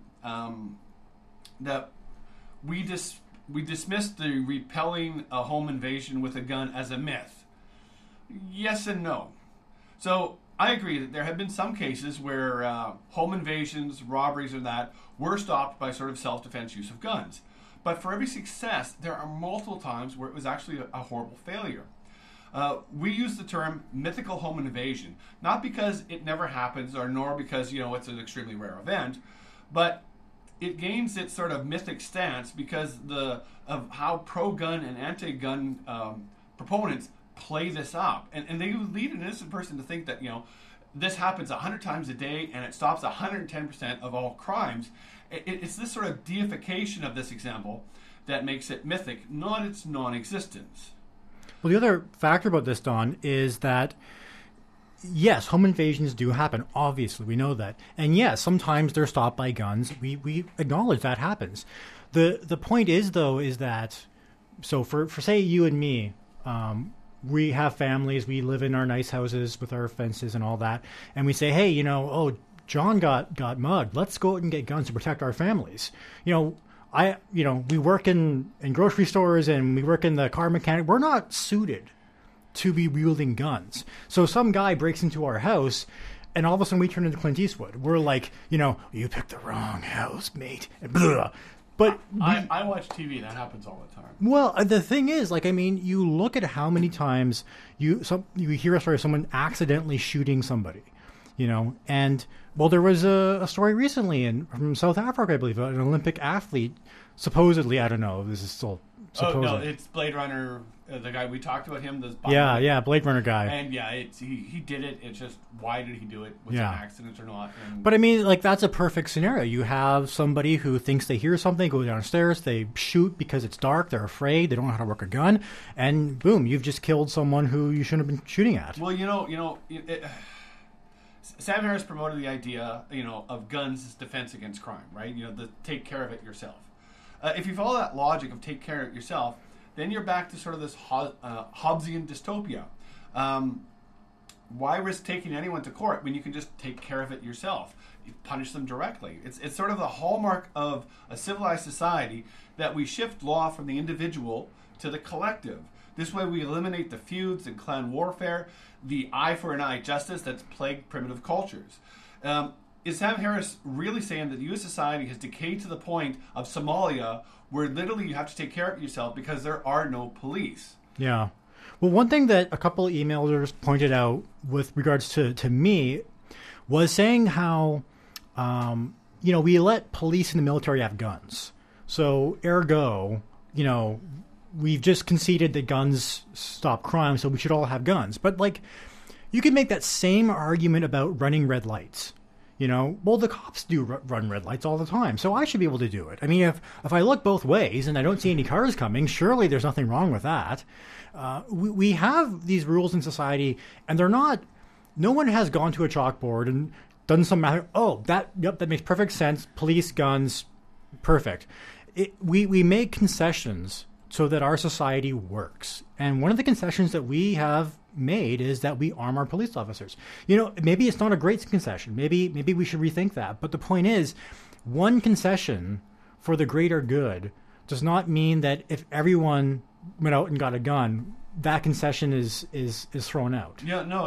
that we dismiss the repelling a home invasion with a gun as a myth. Yes and no. So, I agree that there have been some cases where home invasions, robberies, or that were stopped by sort of self-defense use of guns. But for every success, there are multiple times where it was actually a horrible failure. We use the term mythical home invasion, not because it never happens or nor because, it's an extremely rare event, but it gains its sort of mythic stance because of how pro-gun and anti-gun proponents play this up, and they lead an innocent person to think that this happens 100 times a day and it stops 110% of all crimes. It's this sort of deification of this example that makes it mythic, not its non-existence. Well, the other factor about this, Don, is that yes, home invasions do happen. Obviously, we know that, and yes, sometimes they're stopped by guns. We acknowledge that happens. The point is, though, is that so for say you and me. We have families, we live in our nice houses with our fences and all that, and we say, hey, John got mugged. Let's go out and get guns to protect our families. We work in grocery stores and we work in the car mechanic. We're not suited to be wielding guns. So some guy breaks into our house and all of a sudden we turn into Clint Eastwood. We're like, you picked the wrong house, mate. And blah. But I watch TV. That happens all the time. Well, the thing is, you look at how many times you hear a story of someone accidentally shooting somebody, and there was a story recently from South Africa, I believe, an Olympic athlete, supposedly, I don't know, this is still supposedly. Oh, no, it's Blade Runner, the guy we talked about him. Yeah, Blade Runner guy. And he did it. It's just, why did he do it? Was it an accident or not? But I mean, that's a perfect scenario. You have somebody who thinks they hear something, go downstairs, they shoot because it's dark, they're afraid, they don't know how to work a gun, and boom, you've just killed someone who you shouldn't have been shooting at. Well, Sam Harris promoted the idea, of guns as defense against crime, right? The take care of it yourself. If you follow that logic of take care of it yourself, then you're back to sort of this Hobbesian dystopia. Why risk taking anyone to court when you can just take care of it yourself? You punish them directly. It's sort of the hallmark of a civilized society that we shift law from the individual to the collective. This way we eliminate the feuds and clan warfare, the eye for an eye justice that's plagued primitive cultures. Is Sam Harris really saying that U.S. society has decayed to the point of Somalia, where literally you have to take care of yourself because there are no police? Yeah. Well, one thing that a couple of emailers pointed out with regards to me was saying how, we let police and the military have guns. So, ergo, we've just conceded that guns stop crime, so we should all have guns. But, you can make that same argument about running red lights. The cops do run red lights all the time, so I should be able to do it. I mean, if I look both ways and I don't see any cars coming, surely there's nothing wrong with that. We have these rules in society, and they're not. No one has gone to a chalkboard and done some math. Oh, that makes perfect sense. Police, guns, perfect. We make concessions so that our society works. And one of the concessions that we have made is that we arm our police officers. Maybe it's not a great concession. Maybe we should rethink that. But the point is, one concession for the greater good does not mean that if everyone went out and got a gun, that concession is thrown out. Yeah, no,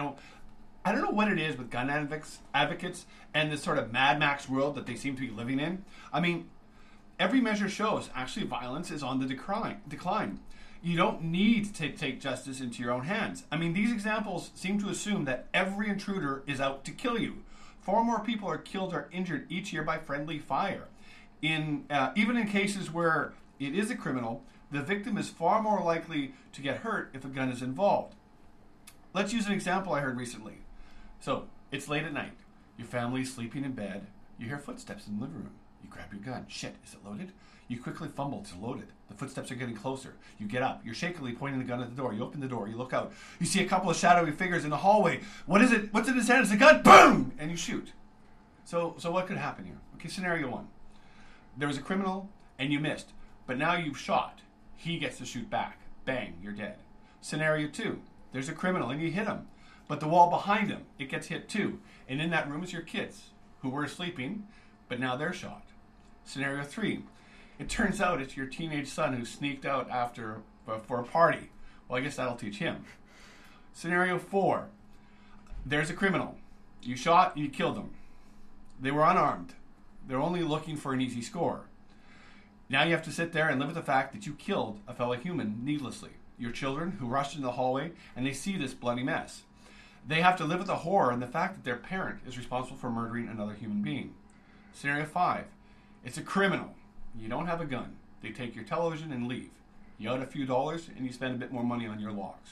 I don't know what it is with gun advocates and this sort of Mad Max world that they seem to be living in. I mean, every measure shows actually violence is on the decline. You don't need to take justice into your own hands. I mean, these examples seem to assume that every intruder is out to kill you. Far more people are killed or injured each year by friendly fire. Even in cases where it is a criminal, the victim is far more likely to get hurt if a gun is involved. Let's use an example I heard recently. So, it's late at night. Your family's sleeping in bed. You hear footsteps in the living room. You grab your gun. Shit, is it loaded? You quickly fumble to load it. The footsteps are getting closer. You get up. You're shakily pointing the gun at the door. You open the door. You look out. You see a couple of shadowy figures in the hallway. What is it? What's in his hand? It's a gun. Boom! And you shoot. So what could happen here? Okay, scenario 1. There was a criminal, and you missed. But now you've shot. He gets to shoot back. Bang, you're dead. Scenario 2. There's a criminal, and you hit him. But the wall behind him, it gets hit too. And in that room is your kids, who were sleeping, but now they're shot. Scenario 3. It turns out it's your teenage son who sneaked out for a party. Well, I guess that'll teach him. Scenario 4. There's a criminal. You shot and you killed him. They were unarmed. They're only looking for an easy score. Now you have to sit there and live with the fact that you killed a fellow human needlessly. Your children who rushed into the hallway and they see this bloody mess. They have to live with the horror and the fact that their parent is responsible for murdering another human being. Scenario 5. It's a criminal. You don't have a gun. They take your television and leave. You out a few dollars and you spend a bit more money on your logs.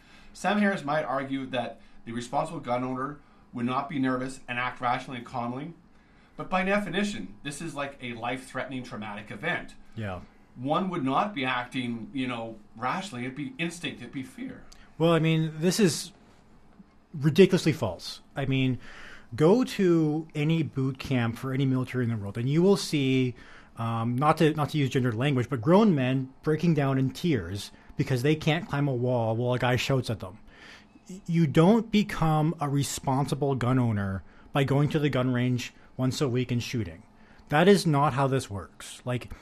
Sam Harris might argue that the responsible gun owner would not be nervous and act rationally and calmly. But by definition, this is like a life-threatening traumatic event. Yeah. One would not be acting, rationally. It'd be instinct. It'd be fear. Well, I mean, this is ridiculously false. I mean, go to any boot camp for any military in the world, and you will see, not to use gendered language, but grown men breaking down in tears because they can't climb a wall while a guy shouts at them. You don't become a responsible gun owner by going to the gun range once a week and shooting. That is not how this works.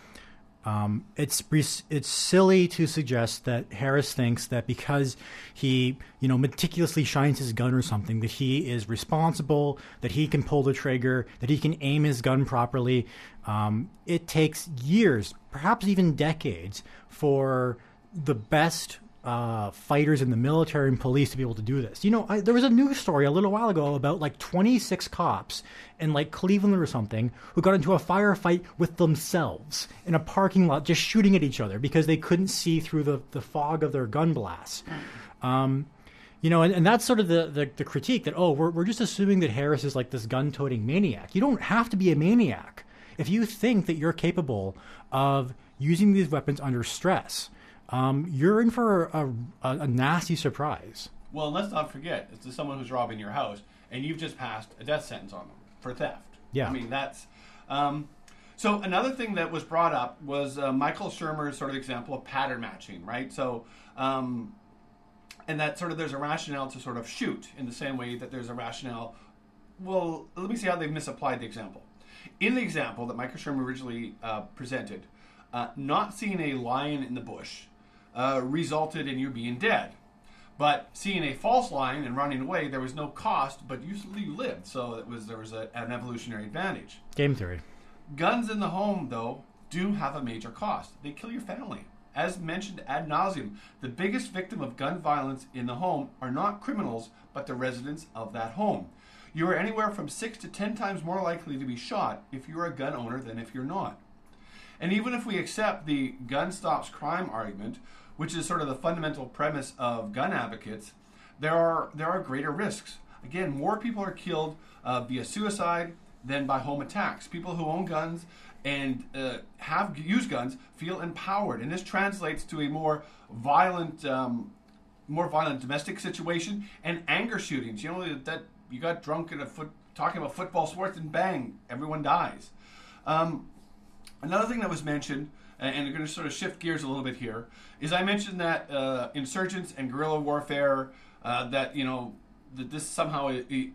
It's silly to suggest that Harris thinks that because he, meticulously shines his gun or something, that he is responsible, that he can pull the trigger, that he can aim his gun properly. It takes years, perhaps even decades, for the best fighters in the military and police to be able to do this. There was a news story a little while ago about 26 cops in Cleveland or something who got into a firefight with themselves in a parking lot just shooting at each other because they couldn't see through the fog of their gun blasts. And that's sort of the critique that, we're just assuming that Harris is like this gun-toting maniac. You don't have to be a maniac. If you think that you're capable of using these weapons under stress, you're in for a nasty surprise. Well, let's not forget, it's someone who's robbing your house, and you've just passed a death sentence on them for theft. Yeah. I mean, that's... so another thing that was brought up was Michael Shermer's sort of example of pattern matching, right? So, and that sort of there's a rationale to sort of shoot in the same way that there's a rationale... Well, let me see how they've misapplied the example. In the example that Michael Shermer originally presented, not seeing a lion in the bush resulted in you being dead. But seeing a false lion and running away, there was no cost, but you lived, so there was an evolutionary advantage. Game theory. Guns in the home, though, do have a major cost. They kill your family. As mentioned ad nauseum, the biggest victim of gun violence in the home are not criminals, but the residents of that home. You are anywhere from 6 to 10 times more likely to be shot if you're a gun owner than if you're not. And even if we accept the gun stops crime argument, which is sort of the fundamental premise of gun advocates, there are greater risks. Again, more people are killed via suicide than by home attacks. People who own guns and use guns feel empowered, and this translates to a more violent domestic situation and anger shootings. You know that you got drunk talking about football sports and bang, everyone dies. Another thing that was mentioned, and I'm going to sort of shift gears a little bit here, is I mentioned that insurgents and guerrilla warfare, that this somehow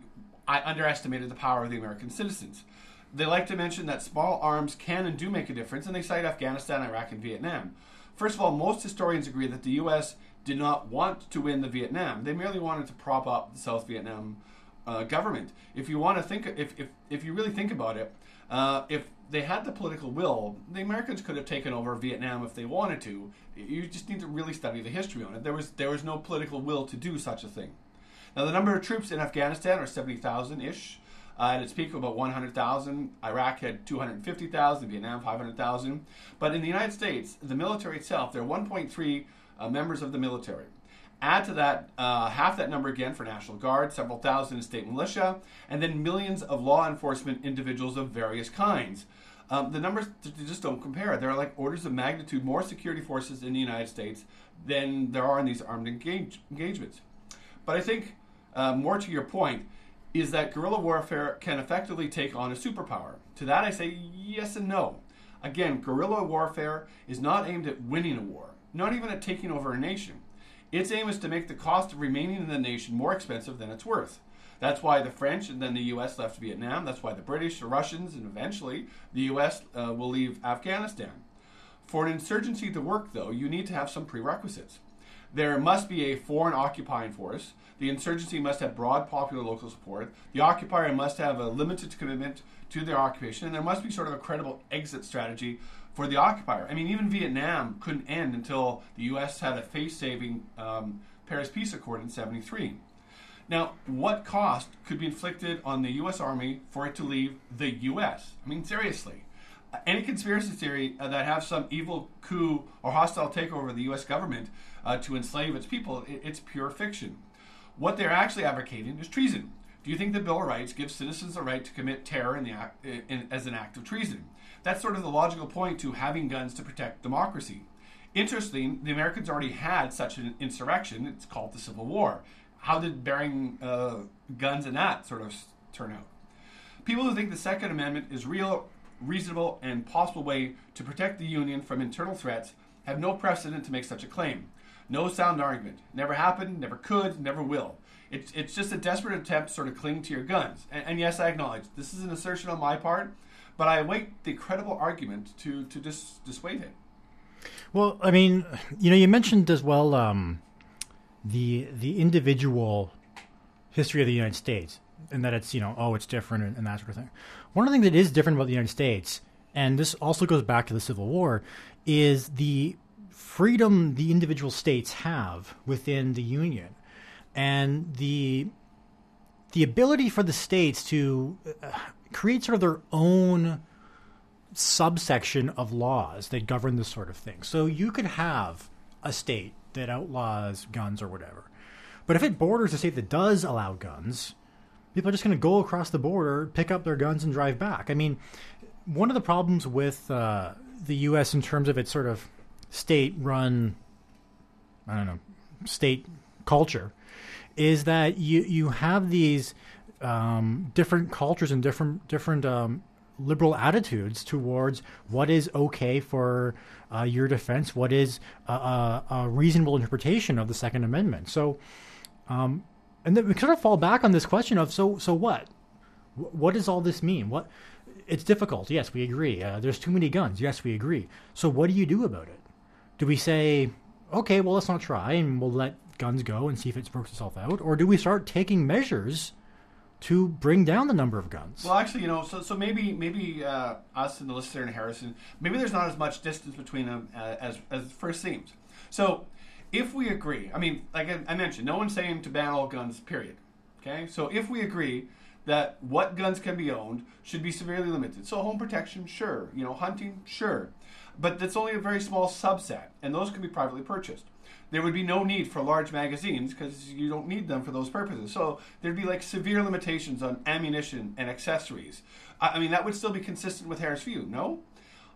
I underestimated the power of the American citizens. They like to mention that small arms can and do make a difference, and they cite Afghanistan, Iraq, and Vietnam. First of all, most historians agree that the U.S. did not want to win the Vietnam. They merely wanted to prop up the South Vietnam government. If you want to think, if you really think about it, if they had the political will, the Americans could have taken over Vietnam if they wanted to. You just need to really study the history on it. There was no political will to do such a thing. Now, the number of troops in Afghanistan are 70,000-ish. At its peak, about 100,000. Iraq had 250,000. Vietnam, 500,000. But in the United States, the military itself, there are 1.3 members of the military. Add to that half that number again for National Guard, several thousand in state militia, and then millions of law enforcement individuals of various kinds. The numbers just don't compare. There are like orders of magnitude more security forces in the United States than there are in these armed engagements. But I think, more to your point, is that guerrilla warfare can effectively take on a superpower. To that I say yes and no. Again, guerrilla warfare is not aimed at winning a war, not even at taking over a nation. Its aim is to make the cost of remaining in the nation more expensive than it's worth. That's why the French and then the U.S. left Vietnam. That's why the British, the Russians, and eventually the U.S. Will leave Afghanistan. For an insurgency to work, though, you need to have some prerequisites. There must be a foreign occupying force. The insurgency must have broad popular local support. The occupier must have a limited commitment to their occupation, and there must be sort of a credible exit strategy for the occupier. I mean, even Vietnam couldn't end until the U.S. had a face-saving Paris Peace Accord in 1973. Now, what cost could be inflicted on the U.S. Army for it to leave the U.S.? I mean, seriously. Any conspiracy theory that have some evil coup or hostile takeover of the U.S. government to enslave its people, it's pure fiction. What they're actually advocating is treason. Do you think the Bill of Rights gives citizens the right to commit terror as an act of treason? That's sort of the logical point to having guns to protect democracy. Interesting, the Americans already had such an insurrection. It's called the Civil War. How did bearing guns in that sort of turn out? People who think the Second Amendment is real, reasonable, and possible way to protect the Union from internal threats have no precedent to make such a claim. No sound argument. Never happened, never could, never will. It's just a desperate attempt to sort of cling to your guns. And yes, I acknowledge this is an assertion on my part, but I await the credible argument to dissuade it. Well, I mean, you mentioned as well the individual history of the United States, and that it's it's different and that sort of thing. One of the things that is different about the United States, and this also goes back to the Civil War, is the freedom the individual states have within the Union, and the ability for the states to create sort of their own subsection of laws that govern this sort of thing. So you could have a state that outlaws guns or whatever, but if it borders a state that does allow guns, people are just going to go across the border, pick up their guns, and drive back. I mean, one of the problems with the U.S. in terms of its sort of state-run, state culture, is that you have these different cultures and different liberal attitudes towards what is okay for your defense, what is a reasonable interpretation of the Second Amendment. So, and then we sort of fall back on this question of so what? What does all this mean? It's difficult. Yes, we agree. There's too many guns. Yes, we agree. So what do you do about it? Do we say, okay, well, let's not try and we'll let guns go and see if it works itself out? Or do we start taking measures to bring down the number of guns? Well, actually, so maybe us and the listener and Harrison, maybe there's not as much distance between them as it first seems. So if we agree, I mean, like I mentioned, no one's saying to ban all guns, period. Okay? So if we agree that what guns can be owned should be severely limited. So home protection, sure. Hunting, sure. But that's only a very small subset, and those can be privately purchased. There would be no need for large magazines because you don't need them for those purposes. So there'd be like severe limitations on ammunition and accessories. I mean, that would still be consistent with Harris' view, no?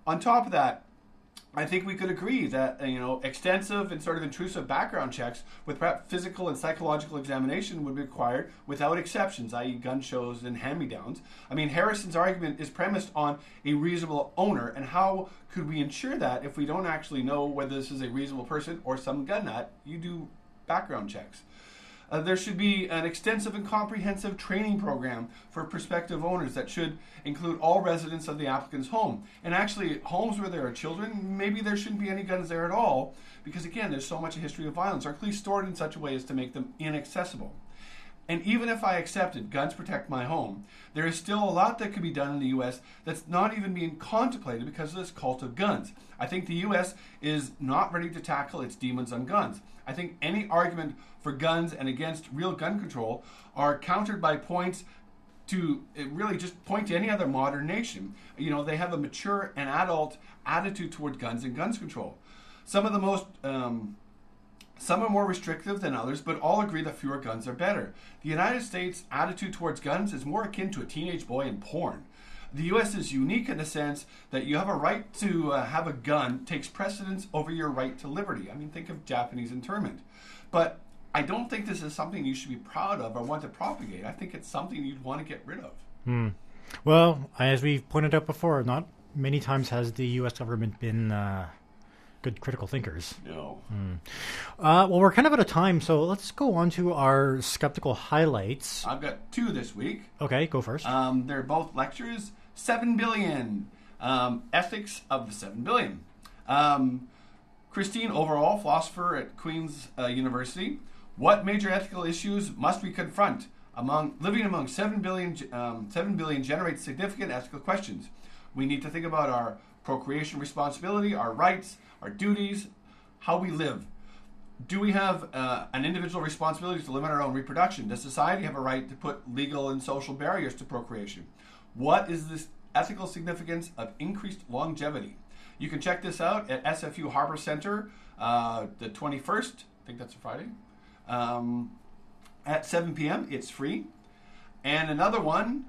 on top of that, I think we could agree that extensive and sort of intrusive background checks with perhaps physical and psychological examination would be required without exceptions, i.e. gun shows and hand-me-downs. I mean, Harrison's argument is premised on a reasonable owner, and how could we ensure that if we don't actually know whether this is a reasonable person or some gun nut? You do background checks. There should be an extensive and comprehensive training program for prospective owners that should include all residents of the applicant's home. And actually, homes where there are children, maybe there shouldn't be any guns there at all, because again, there's so much a history of violence, or at least stored in such a way as to make them inaccessible. And even if I accepted guns protect my home, there is still a lot that could be done in the U.S. that's not even being contemplated because of this cult of guns. I think the U.S. is not ready to tackle its demons on guns. I think any argument for guns and against real gun control are countered by points to really just point to any other modern nation. They have a mature and adult attitude toward guns and guns control. Some are more restrictive than others, but all agree that fewer guns are better. The United States' attitude towards guns is more akin to a teenage boy in porn. The U.S. is unique in the sense that you have a right to have a gun takes precedence over your right to liberty. I mean, think of Japanese internment. But I don't think this is something you should be proud of or want to propagate. I think it's something you'd want to get rid of. Well, as we've pointed out before, not many times has the U.S. government been good critical thinkers. No. Well, we're kind of out of time, so let's go on to our skeptical highlights. I've got 2 this week. Okay, go first. They're both lectures. 7 billion. Ethics of the 7 billion. Christine Overall, philosopher at Queen's University. What major ethical issues must we confront? Living among 7 billion generates significant ethical questions. We need to think about our procreation responsibility, our rights, our duties, how we live. Do we have an individual responsibility to limit our own reproduction? Does society have a right to put legal and social barriers to procreation? What is the ethical significance of increased longevity? You can check this out at SFU Harbor Center the 21st, I think that's a Friday, at 7 p.m. It's free. And another one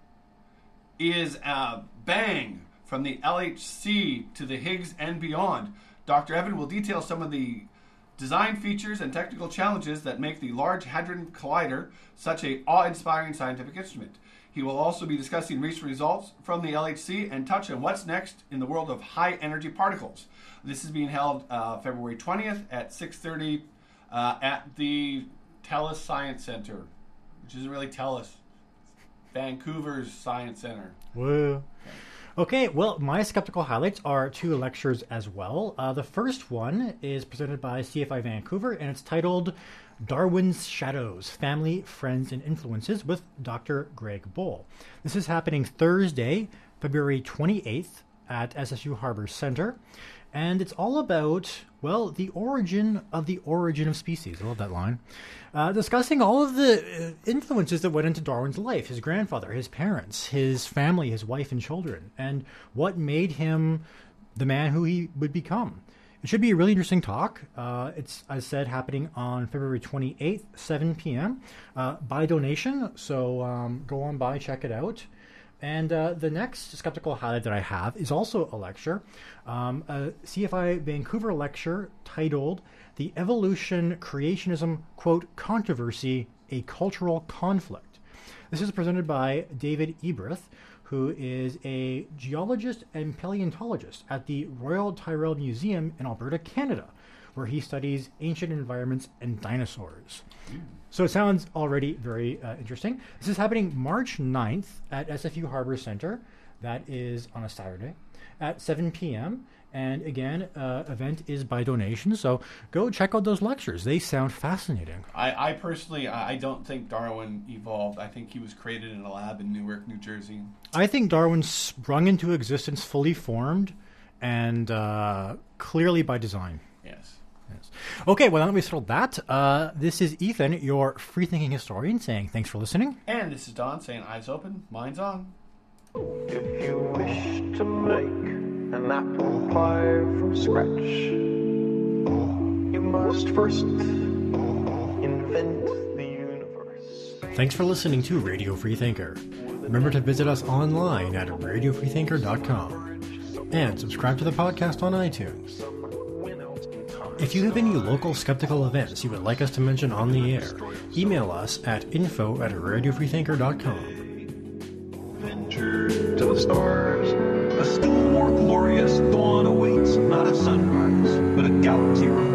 is Bang, from the LHC to the Higgs and beyond. Dr. Evan will detail some of the design features and technical challenges that make the Large Hadron Collider such an awe-inspiring scientific instrument. He will also be discussing recent results from the LHC and touch on what's next in the world of high-energy particles. This is being held February 20th at 6:30 at the TELUS Science Center, which isn't really TELUS, Vancouver's Science Center. Woo. Okay, well, my skeptical highlights are 2 lectures as well. The first one is presented by CFI Vancouver, and it's titled Darwin's Shadows, Family, Friends, and Influences with Dr. Greg Bohl. This is happening Thursday, February 28th at SSU Harbor Center. And it's all about, well, the origin of species. I love that line. Discussing all of the influences that went into Darwin's life, his grandfather, his parents, his family, his wife and children, and what made him the man who he would become. It should be a really interesting talk. It's, as said, happening on February 28th, 7 p.m. By donation, so go on by, check it out. And the next skeptical highlight that I have is also a lecture, a CFI Vancouver lecture titled The Evolution Creationism, quote, Controversy, a Cultural Conflict. This is presented by David Ebreth, who is a geologist and paleontologist at the Royal Tyrrell Museum in Alberta, Canada, where he studies ancient environments and dinosaurs. So it sounds already very interesting. This is happening March 9th at SFU Harbor Center. That is on a Saturday at 7 p.m. And again, event is by donation. So go check out those lectures. They sound fascinating. I personally, I don't think Darwin evolved. I think he was created in a lab in Newark, New Jersey. I think Darwin sprung into existence fully formed and clearly by design. Yes. Okay, well, now that we've settled that, this is Ethan, your free-thinking historian, saying thanks for listening. And this is Don saying eyes open, minds on. If you wish to make an apple pie from scratch, you must first invent the universe. Thanks for listening to Radio Free Thinker. Remember to visit us online at radiofreethinker.com. and subscribe to the podcast on iTunes. If you have any local skeptical events you would like us to mention on the air, email us at info@radiofreethinker.com. Venture to the stars. A still more glorious dawn awaits, not a sunrise, but a galaxy remote.